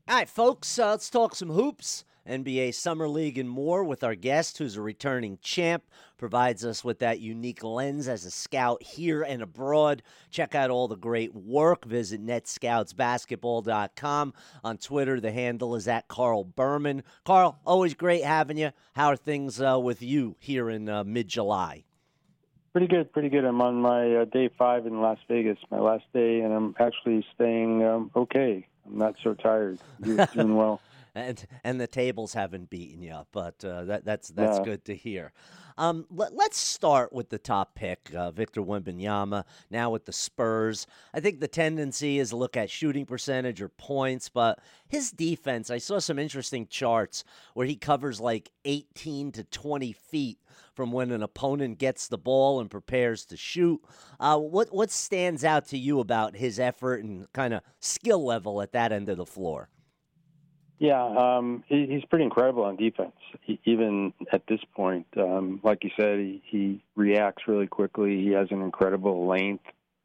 All right, folks, let's talk some hoops. NBA Summer League and more with our guest, who's a returning champ, provides us with that unique lens as a scout here and abroad. Check out all the great work. Visit netscoutsbasketball.com. On Twitter, the handle is at Carl Berman. Carl, always great having you. How are things with you here in mid-July? Pretty good, pretty good. I'm on my day 5 in Las Vegas, my last day, and I'm actually staying okay. I'm not so tired. Doing well. And the tables haven't beaten you, but that's good to hear. Let's start with the top pick, Victor Wembanyama, now with the Spurs. I think the tendency is to look at shooting percentage or points, but his defense, I saw some interesting charts where he covers like 18 to 20 feet from when an opponent gets the ball and prepares to shoot. What stands out to you about his effort and kind of skill level at that end of the floor? Yeah, he's pretty incredible on defense, even at this point. Like you said, he reacts really quickly. He has an incredible length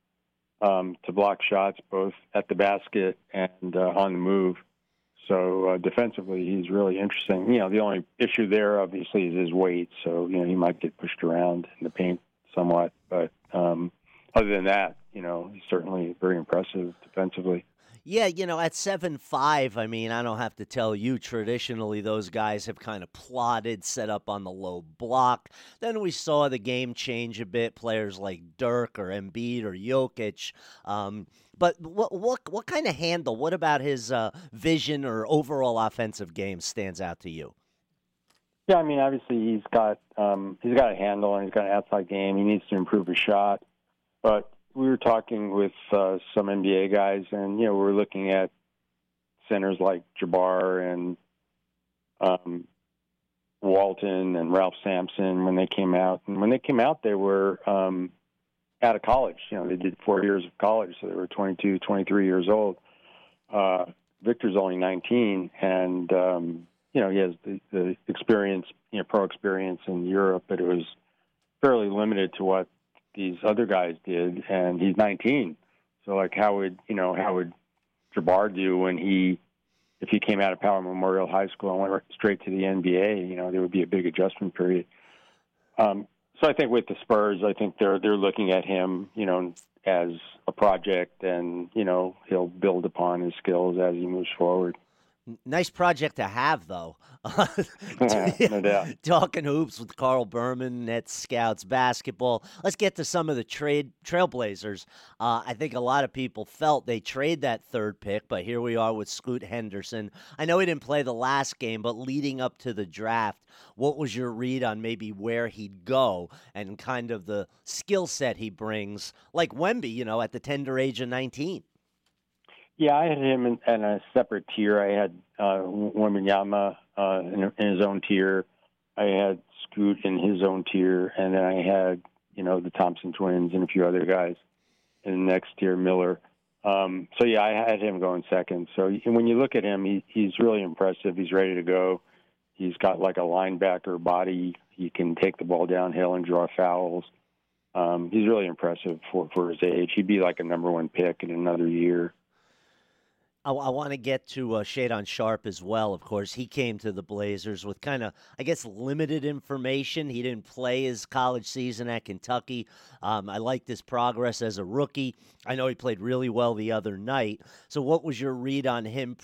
to block shots, both at the basket and on the move. So defensively, he's really interesting. The only issue there, obviously, is his weight. So, he might get pushed around in the paint somewhat. But other than that, he's certainly very impressive defensively. Yeah, at 7'5", I mean, I don't have to tell you, traditionally those guys have kind of plotted, set up on the low block. Then we saw the game change a bit, players like Dirk or Embiid or Jokic. But what kind of handle, what about his vision or overall offensive game stands out to you? Yeah, I mean, obviously he's got a handle and he's got an outside game. He needs to improve his shot. But we were talking with some NBA guys, and we were looking at centers like Jabbar and Walton and Ralph Sampson when they came out. And when they came out, they were out of college. They did 4 years of college, so they were 22, 23 years old. Victor's only 19, and he has the experience, pro experience in Europe, but it was fairly limited to what these other guys did, and he's 19. So, how would Jabbar do if he came out of Power Memorial High School and went straight to the NBA? There would be a big adjustment period. So I think with the Spurs, I think they're looking at him, as a project, and he'll build upon his skills as he moves forward. Nice project to have, though. No doubt. Talking hoops with Carl Berman, Nets Scouts Basketball. Let's get to some of the Trailblazers. I think a lot of people felt they trade that third pick, but here we are with Scoot Henderson. I know he didn't play the last game, but leading up to the draft, what was your read on maybe where he'd go and kind of the skill set he brings, like Wemby, at the tender age of 19? Yeah, I had him in a separate tier. I had Wembanyama in his own tier. I had Scoot in his own tier, and then I had the Thompson twins and a few other guys in the next tier, Miller. So yeah, I had him going second. So when you look at him, he's really impressive. He's ready to go. He's got like a linebacker body. He can take the ball downhill and draw fouls. He's really impressive for his age. He'd be like a number 1 pick in another year. I want to get to Shadon Sharpe as well, of course. He came to the Blazers with kind of, I guess, limited information. He didn't play his college season at Kentucky. I liked his progress as a rookie. I know he played really well the other night. So what was your read on him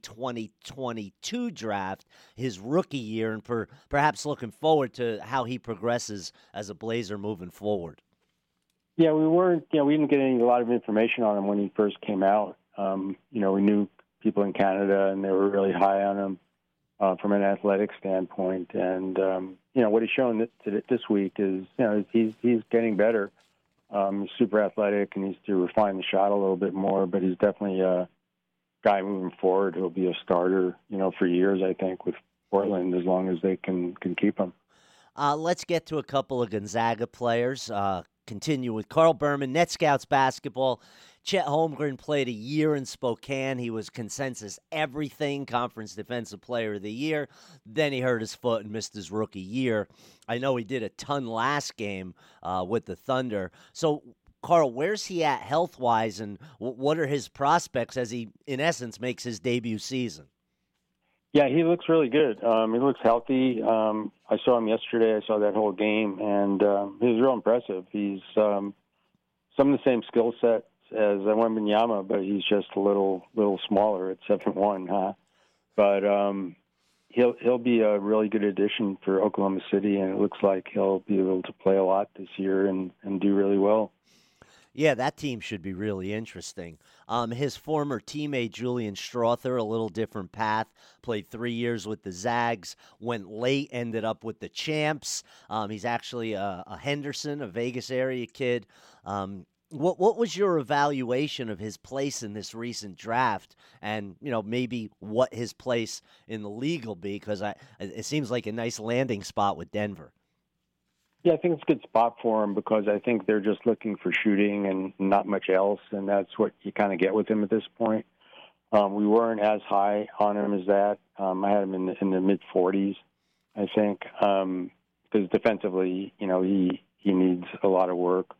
pre-2022 draft, his rookie year, and perhaps looking forward to how he progresses as a Blazer moving forward? Yeah, we didn't get a lot of information on him when he first came out. We knew people in Canada, and they were really high on him from an athletic standpoint. And what he's shown this week is he's getting better. He's super athletic, and needs to refine the shot a little bit more. But he's definitely a guy moving forward who'll be a starter, for years, I think, with Portland, as long as they can keep him. Let's get to a couple of Gonzaga players. Continue with Carl Berman, Net Scouts Basketball. Chet Holmgren played a year in Spokane. He was consensus everything, Conference Defensive Player of the Year. Then he hurt his foot and missed his rookie year. I know he did a ton last game with the Thunder. So, Carl, where's he at health-wise, and what are his prospects as he, in essence, makes his debut season? Yeah, he looks really good. He looks healthy. I saw him yesterday. I saw that whole game, and he was real impressive. He's some of the same skill sets as Wembanyama, but he's just a little smaller at 7'1", huh? But he'll be a really good addition for Oklahoma City, and it looks like he'll be able to play a lot this year and do really well. Yeah, that team should be really interesting. His former teammate, Julian Strother, a little different path, played 3 years with the Zags, went late, ended up with the Champs. He's actually a Henderson, a Vegas area kid. What was your evaluation of his place in this recent draft, and maybe what his place in the league will be? Because it seems like a nice landing spot with Denver. Yeah, I think it's a good spot for him because I think they're just looking for shooting and not much else, and that's what you kind of get with him at this point. We weren't as high on him as that. I had him in the mid-40s, I think, because defensively, he needs a lot of work,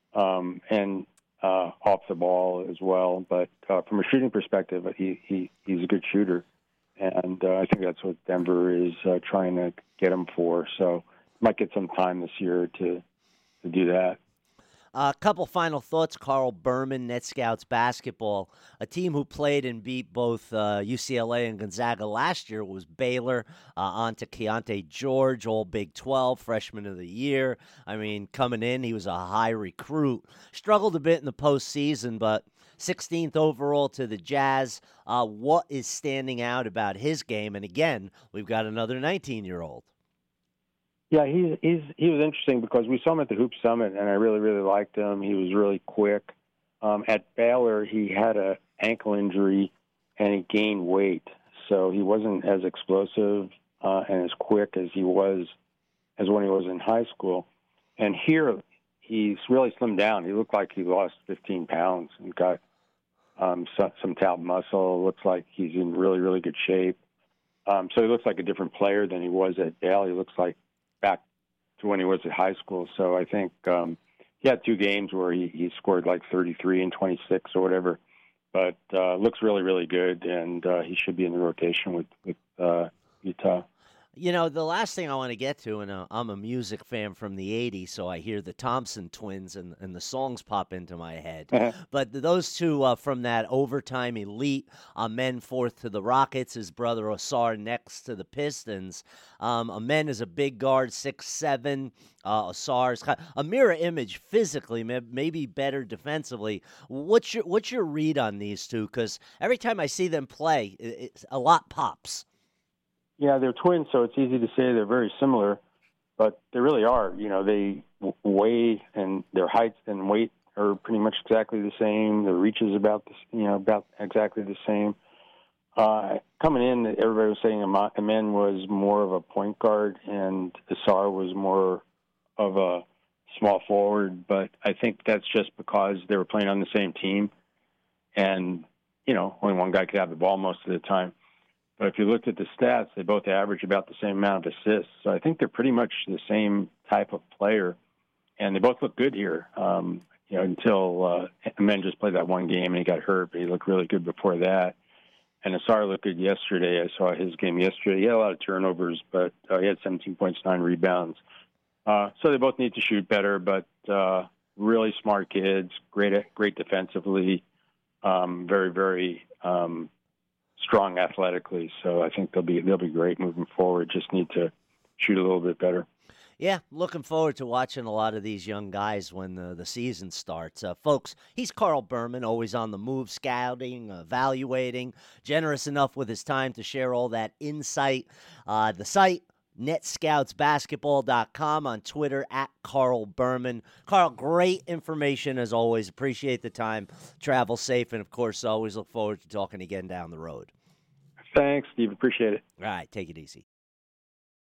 and off the ball as well. But from a shooting perspective, he's a good shooter, and I think that's what Denver is trying to get him for. So might get some time this year to do that. A couple final thoughts. Carl Berman, Net Scouts basketball, a team who played and beat both UCLA and Gonzaga last year was Baylor. On to Keontae George, all Big 12, freshman of the year. I mean, coming in, he was a high recruit. Struggled a bit in the postseason, but 16th overall to the Jazz. What is standing out about his game? And again, we've got another 19-year-old. Yeah, he was interesting because we saw him at the Hoop Summit, and I really liked him. He was really quick. At Baylor, he had an ankle injury, and he gained weight, so he wasn't as explosive and as quick as when he was in high school. And here, he's really slimmed down. He looked like he lost 15 pounds and got some talc muscle. Looks like he's in really good shape. So he looks like a different player than he was at Baylor. He looks like back to when he was at high school. So I think he had 2 games where he scored like 33 and 26 or whatever, but looks really good, and he should be in the rotation with Utah. The last thing I want to get to, and I'm a music fan from the 80s, so I hear the Thompson Twins and the songs pop into my head. But those two from that overtime elite, Amen fourth to the Rockets, his brother Osar next to the Pistons. Amen is a big guard, 6'7". Osar's a mirror image physically, maybe better defensively. What's your read on these two? Because every time I see them play, a lot pops. Yeah, they're twins, so it's easy to say they're very similar, but they really are. They weigh and their height and weight are pretty much exactly the same. Their reach is about exactly the same. Coming in, everybody was saying Amen was more of a point guard and Asar was more of a small forward, but I think that's just because they were playing on the same team, and only one guy could have the ball most of the time. But if you looked at the stats, they both average about the same amount of assists. So I think they're pretty much the same type of player, and they both look good here. Until Amen just played that one game and he got hurt, but he looked really good before that. And Asar looked good yesterday. I saw his game yesterday. He had a lot of turnovers, but he had 17 points, 9 rebounds. So they both need to shoot better, but really smart kids, great defensively, very strong athletically, so I think they'll be great moving forward. Just need to shoot a little bit better. Yeah, looking forward to watching a lot of these young guys when the season starts. Folks, he's Carl Berman, always on the move, scouting, evaluating, generous enough with his time to share all that insight. The site, netscoutsbasketball.com, on Twitter, @Carl Berman. Carl, great information as always. Appreciate the time. Travel safe, and of course, always look forward to talking again down the road. Thanks, Steve. Appreciate it. All right, take it easy.